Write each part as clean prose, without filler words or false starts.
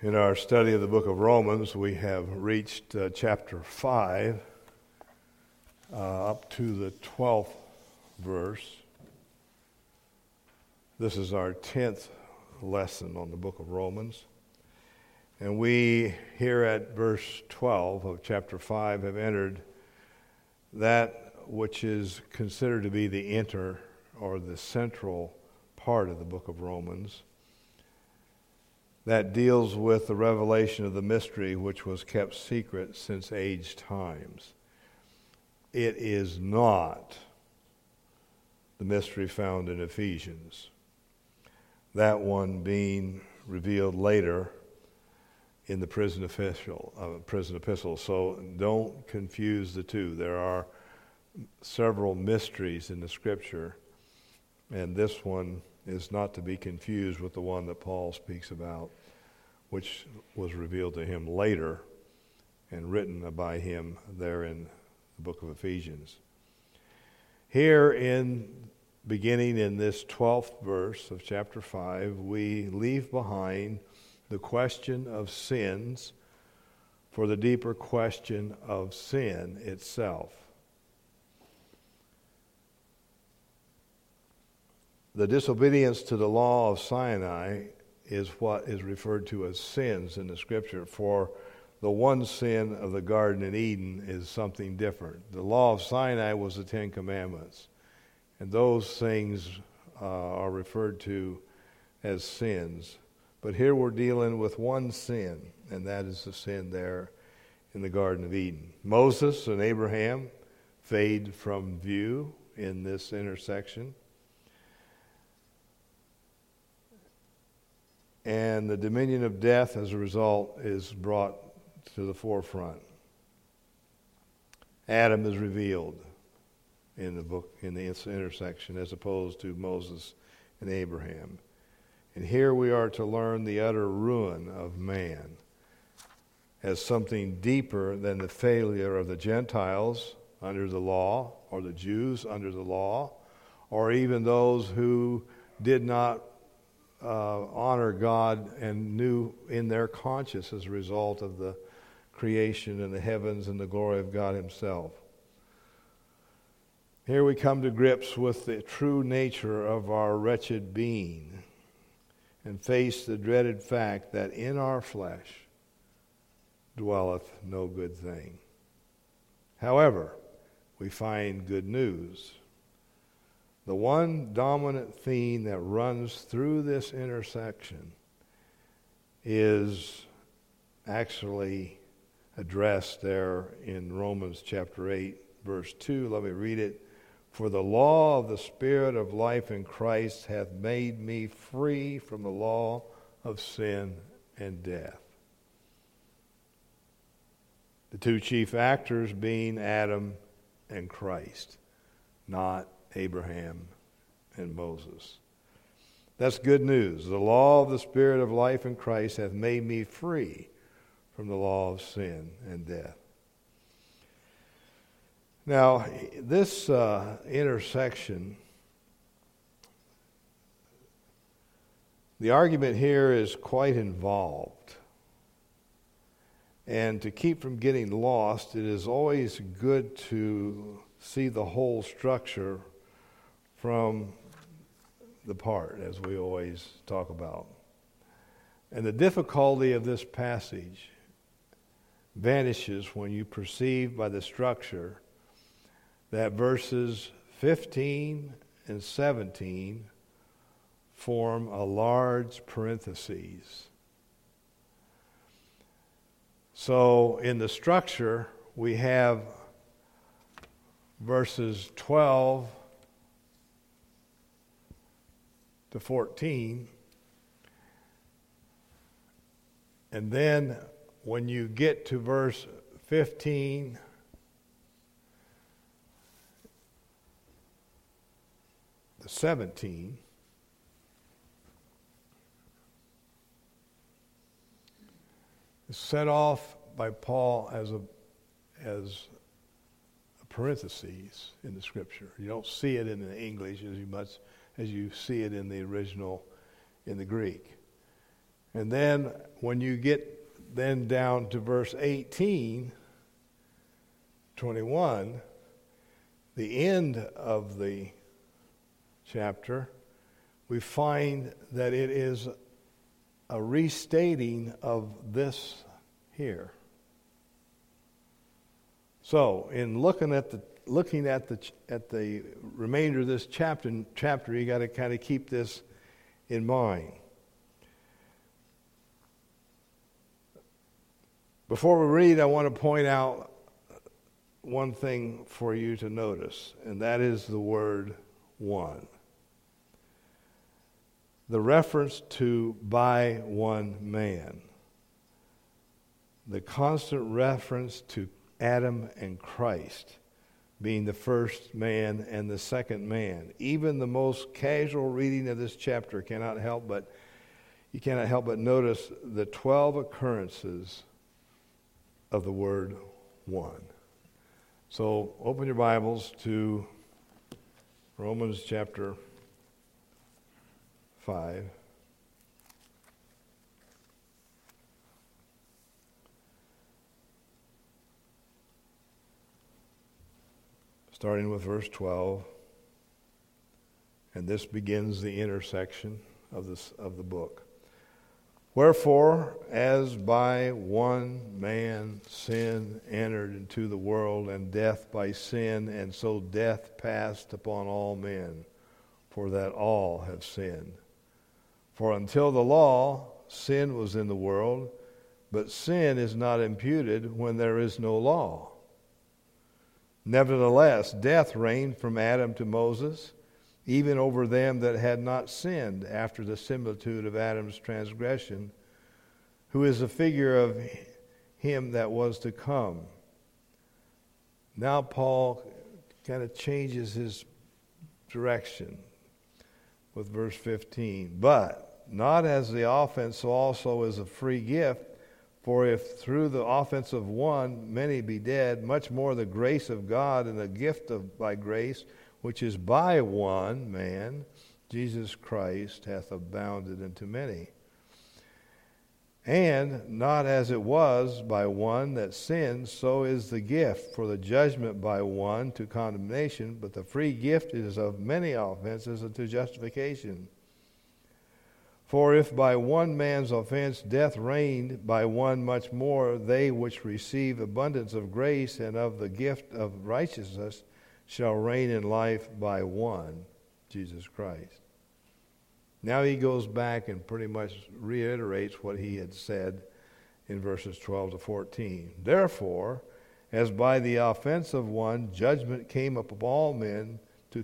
In our study of the book of Romans, we have reached chapter 5 up to the 12th verse. This is our 10th lesson on the book of Romans. And we, here at verse 12 of chapter 5, have entered that which is considered to be the the central part of the book of Romans, that deals with the revelation of the mystery which was kept secret since age times. It is not the mystery found in Ephesians, that one being revealed later in the prison epistle. So don't confuse the two. There are several mysteries in the Scripture, and this one is not to be confused with the one that Paul speaks about, which was revealed to him later and written by him there in the book of Ephesians. Here beginning in this 12th verse of chapter 5, we leave behind the question of sins for the deeper question of sin itself. The disobedience to the law of Sinai is what is referred to as sins in the Scripture. For the one sin of the Garden in Eden is something different. The law of Sinai was the Ten Commandments, and those things are referred to as sins. But here we're dealing with one sin, and that is the sin there in the Garden of Eden. Moses and Abraham fade from view in this intersection, and the dominion of death as a result is brought to the forefront. Adam is revealed in the book, in the intersection, as opposed to Moses and Abraham. And here we are to learn the utter ruin of man as something deeper than the failure of the Gentiles under the law, or the Jews under the law, or even those who did not honor God and knew in their conscience as a result of the creation and the heavens and the glory of God Himself. Here we come to grips with the true nature of our wretched being and face the dreaded fact that in our flesh dwelleth no good thing. However, we find good news. The one dominant theme that runs through this intersection is actually addressed there in Romans chapter 8, verse 2. Let me read it. For the law of the Spirit of life in Christ hath made me free from the law of sin and death. The two chief actors being Adam and Christ, not Abraham and Moses. That's good news. The law of the Spirit of life in Christ hath made me free from the law of sin and death. Now, this intersection, the argument here is quite involved. And to keep from getting lost, it is always good to see the whole structure from the part, as we always talk about. And the difficulty of this passage vanishes when you perceive by the structure that verses 15 and 17 form a large parenthesis. So in the structure, we have verses 12 to 14, and then when you get to verse 15 to 17, is set off by Paul as a parentheses in the Scripture. You don't see it in the English as much as you see it in the original in the Greek. And then when you get then down to verse 18, 21, the end of the chapter, we find that it is a restating of this here. So, in looking at the remainder of this chapter, you got to kind of keep this in mind. Before we read, I want to point out one thing for you to notice, and that is the word one. The reference to by one man. The constant reference to Adam and Christ being the first man and the second man. Even the most casual reading of this chapter cannot help but notice the 12 occurrences of the word one. So open your Bibles to Romans chapter 5. Starting with verse 12. And this begins the intersection of the book. Wherefore, as by one man sin entered into the world, and death by sin, and so death passed upon all men, for that all have sinned. For until the law, sin was in the world, but sin is not imputed when there is no law. Nevertheless, death reigned from Adam to Moses, even over them that had not sinned, after the similitude of Adam's transgression, who is a figure of him that was to come. Now Paul kind of changes his direction with verse 15. But not as the offense, so also is a free gift. For if through the offense of one many be dead, much more the grace of God and the gift by grace, which is by one man, Jesus Christ, hath abounded unto many. And not as it was by one that sinned, so is the gift. For the judgment by one to condemnation, but the free gift is of many offenses unto justification. For if by one man's offense death reigned, by one much more they which receive abundance of grace and of the gift of righteousness shall reign in life by one, Jesus Christ. Now he goes back and pretty much reiterates what he had said in verses 12 to 14. Therefore, as by the offense of one judgment came upon all men to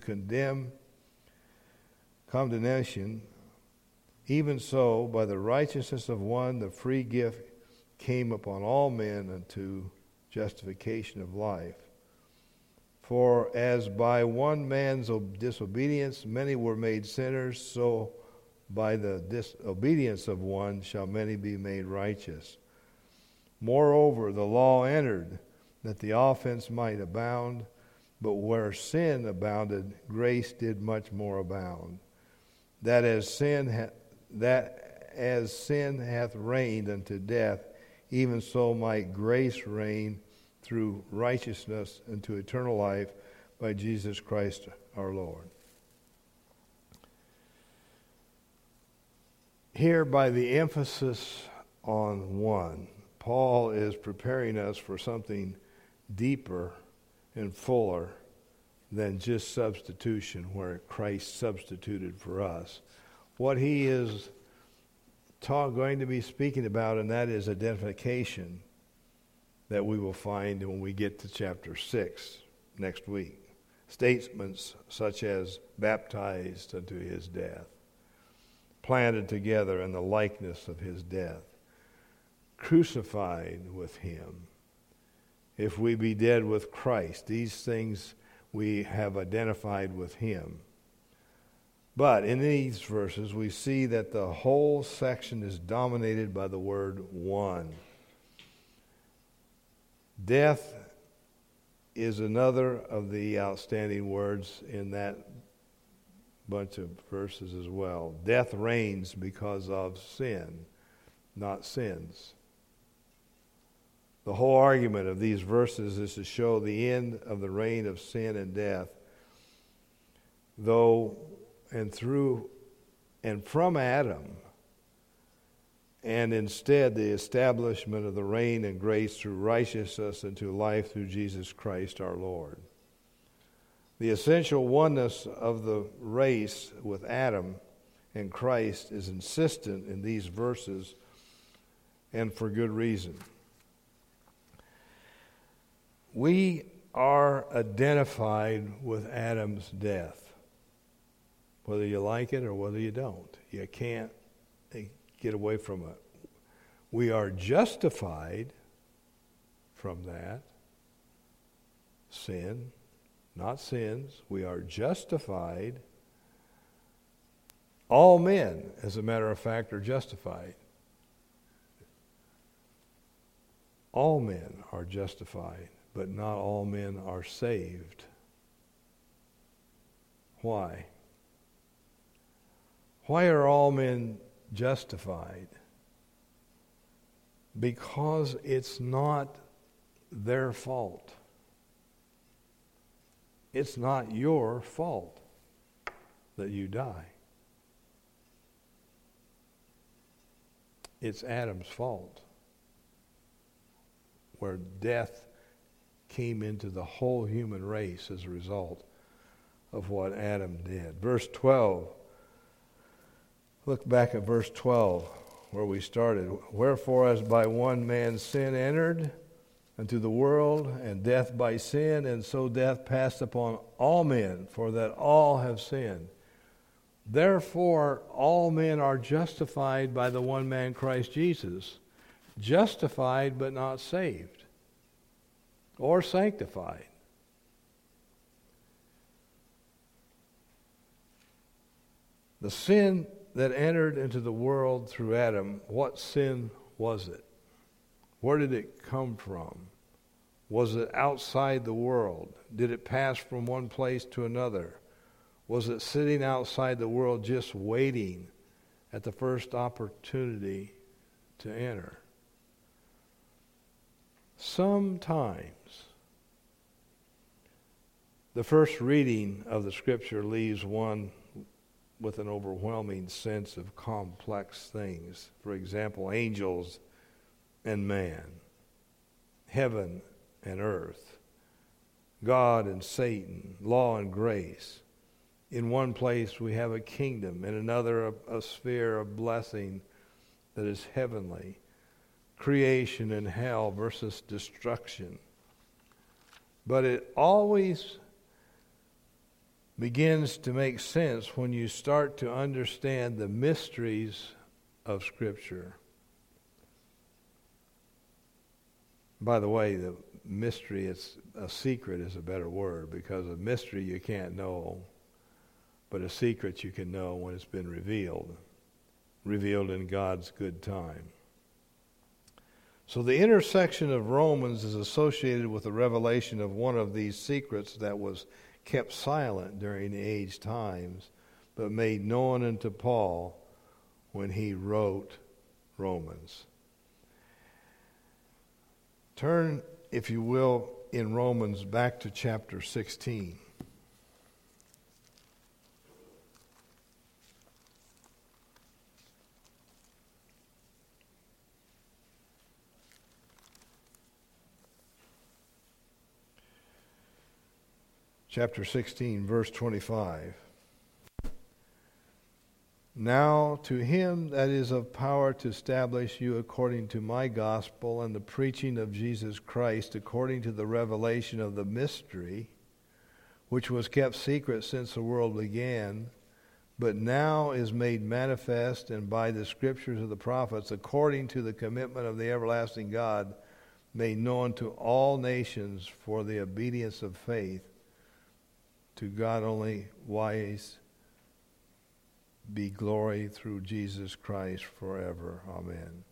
condemnation, even so by the righteousness of one the free gift came upon all men unto justification of life. For as by one man's disobedience many were made sinners, so by the disobedience of one shall many be made righteous. Moreover, the law entered, that the offense might abound, but where sin abounded, grace did much more abound. That as sin hath reigned unto death, even so might grace reign through righteousness unto eternal life by Jesus Christ our Lord. Here, by the emphasis on one, Paul is preparing us for something deeper and fuller than just substitution, where Christ substituted for us. What he is going to be speaking about, and that is identification, that we will find when we get to chapter 6 next week. Statements such as baptized unto his death, planted together in the likeness of his death, crucified with him. If we be dead with Christ, these things we have identified with him. But in these verses, we see that the whole section is dominated by the word one. Death is another of the outstanding words in that bunch of verses as well. Death reigns because of sin. not sins. The whole argument of these verses is to show the end of the reign of sin and death, though and through and from Adam, and instead the establishment of the reign and grace through righteousness and to life through Jesus Christ our Lord. The essential oneness of the race with Adam and Christ is insistent in these verses, and for good reason. We are identified with Adam's death, whether you like it or whether you don't. You can't get away from it. We are justified from that sin, not sins. We are justified. All men, as a matter of fact, are justified. All men are justified, but not all men are saved. Why? Why are all men justified? Because it's not their fault. It's not your fault that you die. It's Adam's fault, where death came into the whole human race as a result of what Adam did. Verse 12. Look back at verse 12 where we started. Wherefore, as by one man sin entered into the world, and death by sin, and so death passed upon all men, for that all have sinned. Therefore, all men are justified by the one man Christ Jesus. Justified but not saved or sanctified. The sin that entered into the world through Adam, what sin was it? Where did it come from? Was it outside the world? Did it pass from one place to another? Was it sitting outside the world just waiting at the first opportunity to enter? Sometimes the first reading of the Scripture leaves one with an overwhelming sense of complex things. For example, angels and man, heaven and earth, God and Satan, law and grace. In one place we have a kingdom, in another a sphere of blessing that is heavenly. Creation and hell versus destruction. But it always begins to make sense when you start to understand the mysteries of Scripture. By the way, the mystery, it's a secret is a better word, because a mystery you can't know, but a secret you can know when it's been revealed in God's good time. So the intersection of Romans is associated with the revelation of one of these secrets that was kept silent during the age times, but made known unto Paul when he wrote Romans. Turn, if you will, in Romans back to chapter 16. Chapter 16, verse 25. Now to him that is of power to establish you according to my gospel and the preaching of Jesus Christ according to the revelation of the mystery, which was kept secret since the world began, but now is made manifest, and by the scriptures of the prophets, according to the commitment of the everlasting God, made known to all nations for the obedience of faith. To God only wise be glory through Jesus Christ forever. Amen.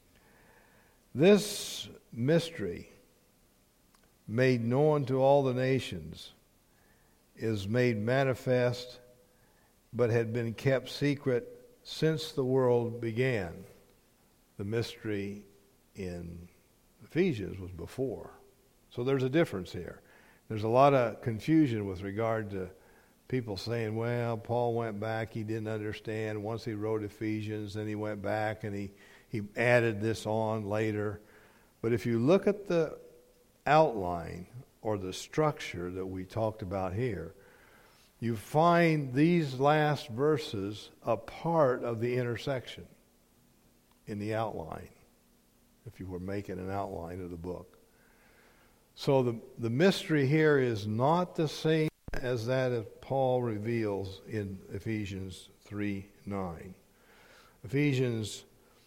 This mystery, made known to all the nations, is made manifest, but had been kept secret since the world began. The mystery in Ephesians was before. So there's a difference here. There's a lot of confusion with regard to people saying, well, Paul went back, he didn't understand. Once he wrote Ephesians, then he went back and he added this on later. But if you look at the outline or the structure that we talked about here, you find these last verses a part of the intersection in the outline, if you were making an outline of the book. So the mystery here is not the same as that of Paul reveals in Ephesians 3:9. Ephesians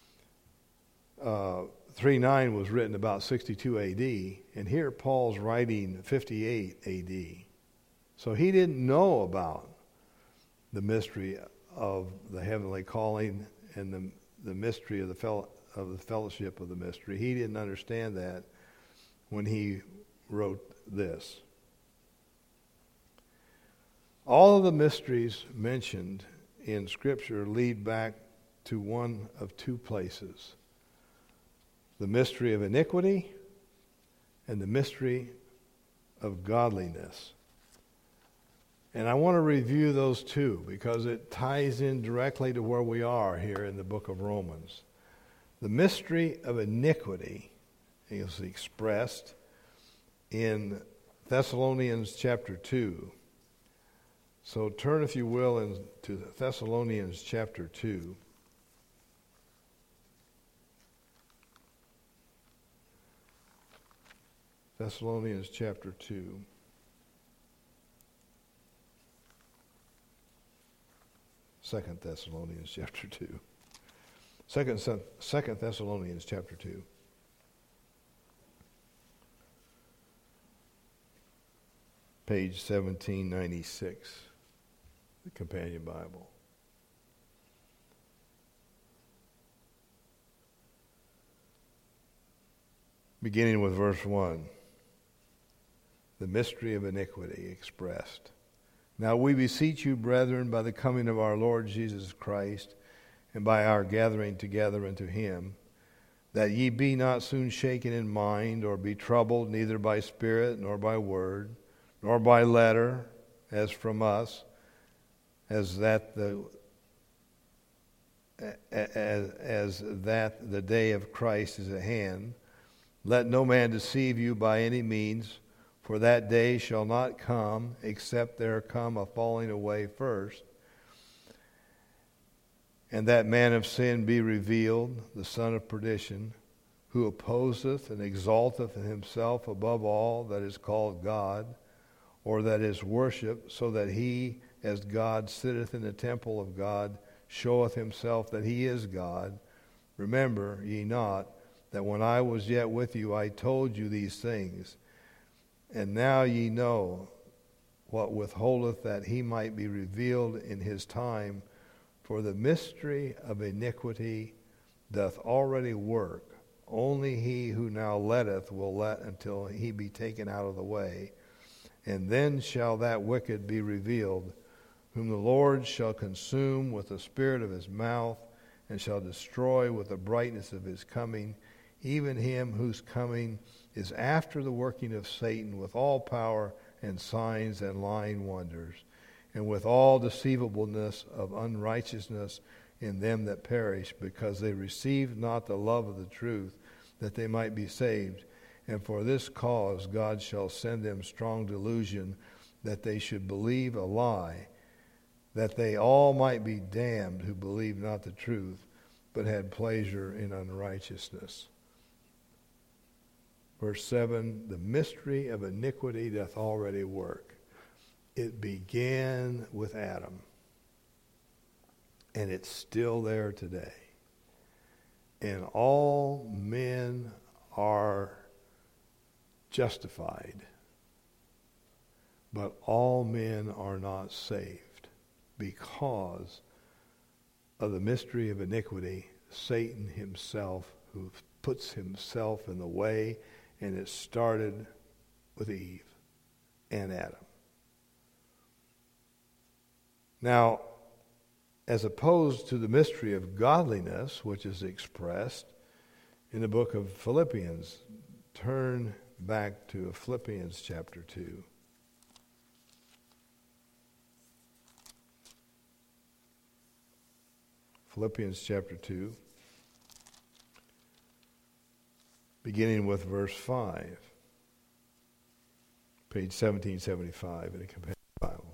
3:9 was written about 62 A.D., and here Paul's writing 58 A.D. So he didn't know about the mystery of the heavenly calling and the mystery of the fellowship of the mystery. He didn't understand that when he wrote this. All of the mysteries mentioned in Scripture lead back to one of two places: the mystery of iniquity and the mystery of godliness. And I want to review those two because it ties in directly to where we are here in the book of Romans. The mystery of iniquity is expressed in Thessalonians chapter 2. So turn, if you will, into Thessalonians chapter 2. Thessalonians chapter 2. Second Thessalonians chapter 2. Second Thessalonians chapter 2. Page 1796, the Companion Bible. Beginning with verse 1. The mystery of iniquity expressed. Now we beseech you, brethren, by the coming of our Lord Jesus Christ, and by our gathering together unto him, that ye be not soon shaken in mind, or be troubled, neither by spirit, nor by word, nor by letter, as from us, as that the day of Christ is at hand. Let no man deceive you by any means, for that day shall not come, except there come a falling away first, and that man of sin be revealed, the son of perdition, who opposeth and exalteth himself above all that is called God, or that is worshipped, so that he, as God, sitteth in the temple of God, showeth himself that he is God. Remember ye not that when I was yet with you, I told you these things. And now ye know what withholdeth, that he might be revealed in his time. For the mystery of iniquity doth already work. Only he who now letteth will let until he be taken out of the way. And then shall that wicked be revealed, whom the Lord shall consume with the spirit of his mouth, and shall destroy with the brightness of his coming, even him whose coming is after the working of Satan, with all power and signs and lying wonders, and with all deceivableness of unrighteousness in them that perish, because they received not the love of the truth, that they might be saved. And for this cause God shall send them strong delusion, that they should believe a lie, that they all might be damned who believed not the truth, but had pleasure in unrighteousness. Verse 7, the mystery of iniquity doth already work. It began with Adam, and it's still there today. And all men are justified, but all men are not saved because of the mystery of iniquity, Satan himself, who puts himself in the way. And it started with Eve and Adam. Now, as opposed to the mystery of godliness, which is expressed in the book of Philippians. Turn back to Philippians chapter 2. Philippians chapter 2, beginning with verse 5, page 1775 in the Companion Bible.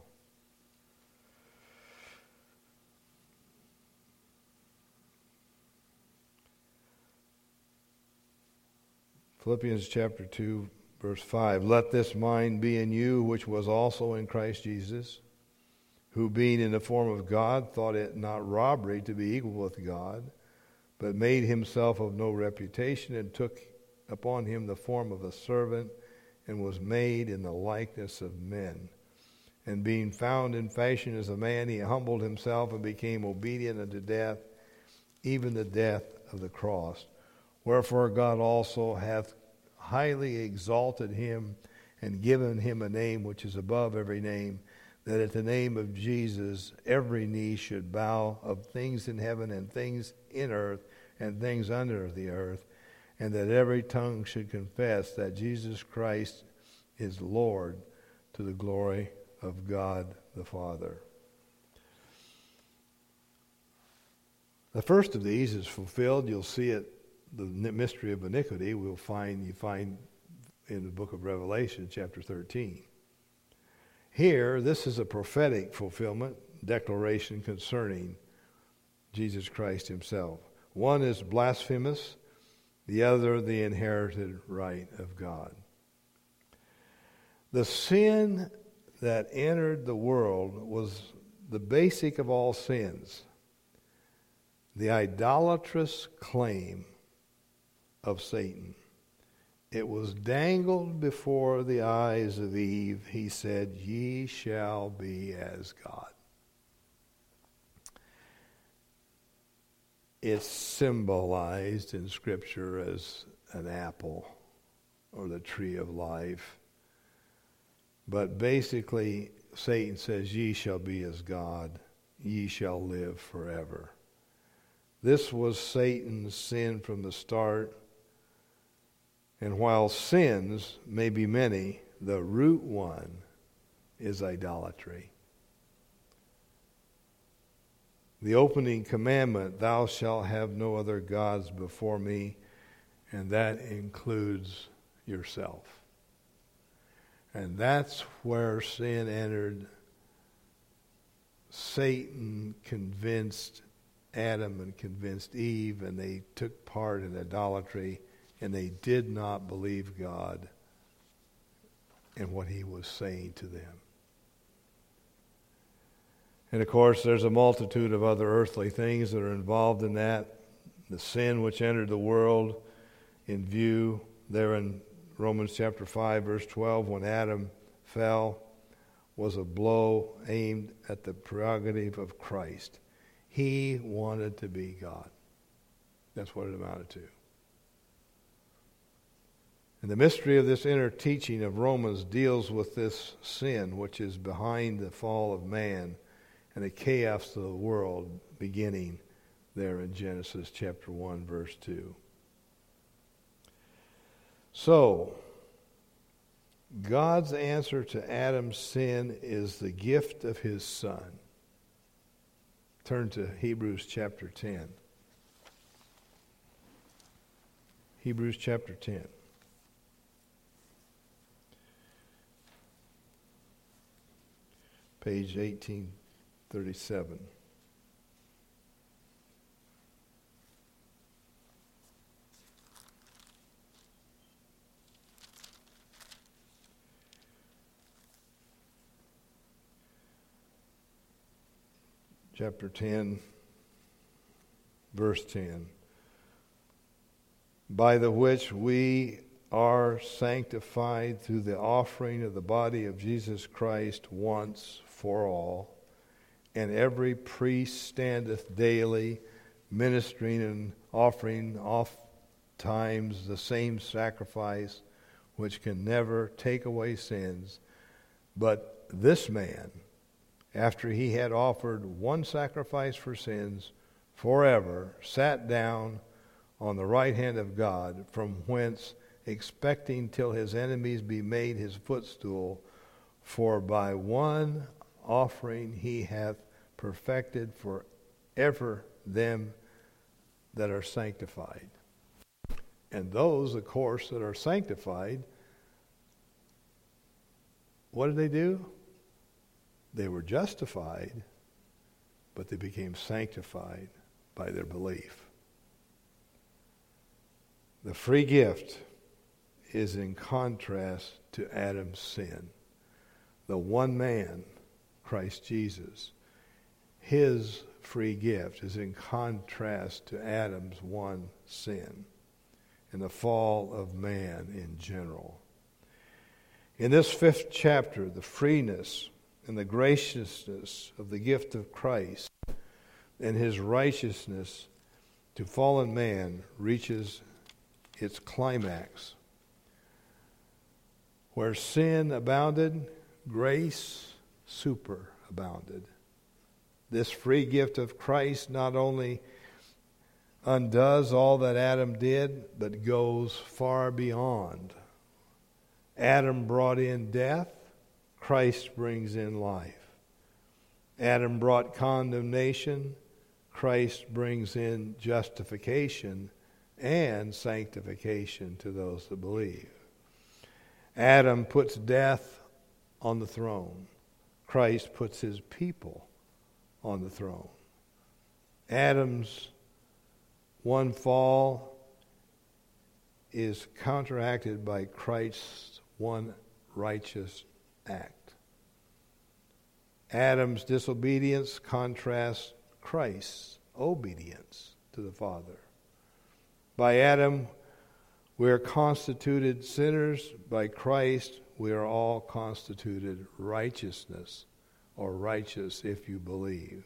Philippians chapter 2, verse 5, "Let this mind be in you, which was also in Christ Jesus, who being in the form of God thought it not robbery to be equal with God, but made himself of no reputation, and took upon him the form of a servant, and was made in the likeness of men. And being found in fashion as a man, he humbled himself and became obedient unto death, even the death of the cross. Wherefore God also hath highly exalted him, and given him a name which is above every name, that at the name of Jesus every knee should bow, of things in heaven and things in earth and things under the earth, and that every tongue should confess that Jesus Christ is Lord, to the glory of God the Father." The first of these is fulfilled. You'll see it, the mystery of iniquity, you find in the book of Revelation, chapter 13. Here, this is a prophetic fulfillment, declaration concerning Jesus Christ himself. One is blasphemous, the other the inherited right of God. The sin that entered the world was the basic of all sins, the idolatrous claim of Satan. It was dangled before the eyes of Eve. He said, "Ye shall be as God." It's symbolized in Scripture as an apple or the tree of life. But basically, Satan says, "Ye shall be as God. Ye shall live forever." This was Satan's sin from the start. And while sins may be many, the root one is idolatry. The opening commandment, "Thou shalt have no other gods before me," and that includes yourself. And that's where sin entered. Satan convinced Adam and convinced Eve, and they took part in idolatry, and they did not believe God and what he was saying to them. And of course, there's a multitude of other earthly things that are involved in that. The sin which entered the world in view there in Romans chapter 5, verse 12, when Adam fell, was a blow aimed at the prerogative of Christ. He wanted to be God. That's what it amounted to. And the mystery of this inner teaching of Romans deals with this sin which is behind the fall of man and the chaos of the world, beginning there in Genesis chapter 1, verse 2. So, God's answer to Adam's sin is the gift of his Son. Turn to Hebrews chapter 10. Hebrews chapter 10. Page 1837. Chapter 10, verse 10. "By the which we are sanctified through the offering of the body of Jesus Christ once for all. And every priest standeth daily, ministering and offering oft times the same sacrifice, which can never take away sins. But this man, after he had offered one sacrifice for sins forever, sat down on the right hand of God, from whence expecting till his enemies be made his footstool, for by one offering he hath perfected for ever them that are sanctified. And those, of course, that are sanctified, what did they do? They were justified, but they became sanctified by their belief. The free gift is in contrast to Adam's sin. The one man, Christ Jesus, his free gift is in contrast to Adam's one sin and the fall of man in general. In this 5th chapter, the freeness and the graciousness of the gift of Christ and his righteousness to fallen man reaches its climax. Where sin abounded, grace superabounded. This free gift of Christ not only undoes all that Adam did, but goes far beyond. Adam brought in death, Christ brings in life. Adam brought condemnation, Christ brings in justification and sanctification to those that believe. Adam puts death on the throne. Christ puts his people on the throne. Adam's one fall is counteracted by Christ's one righteous act. Adam's disobedience contrasts Christ's obedience to the Father. By Adam, we are constituted sinners. By Christ, we are all constituted righteousness, or righteous if you believe.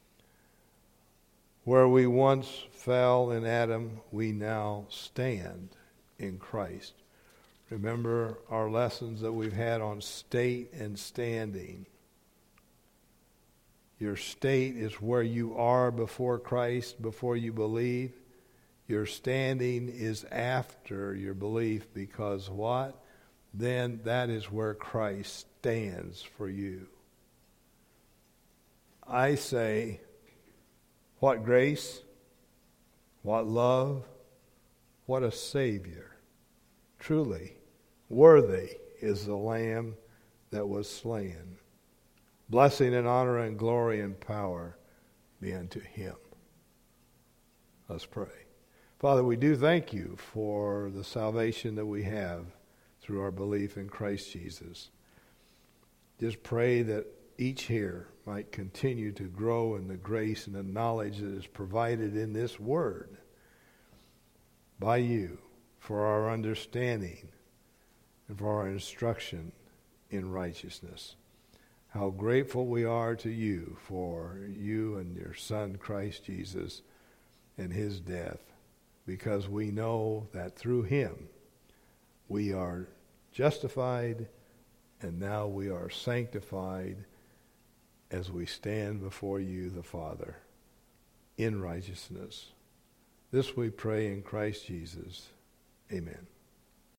Where we once fell in Adam, we now stand in Christ. Remember our lessons that we've had on state and standing. Your state is where you are before Christ, before you believe. Your standing is after your belief, because what? Then that is where Christ stands for you. I say, what grace, what love, what a Savior. Truly, worthy is the Lamb that was slain. Blessing and honor and glory and power be unto him. Let's pray. Father, we do thank you for the salvation that we have through our belief in Christ Jesus. Just pray that each here might continue to grow in the grace and the knowledge that is provided in this word by you for our understanding and for our instruction in righteousness. How grateful we are to you for you and your Son, Christ Jesus, and his death, because we know that through him we are justified and now we are sanctified as we stand before you, the Father, in righteousness. This we pray in Christ Jesus. Amen.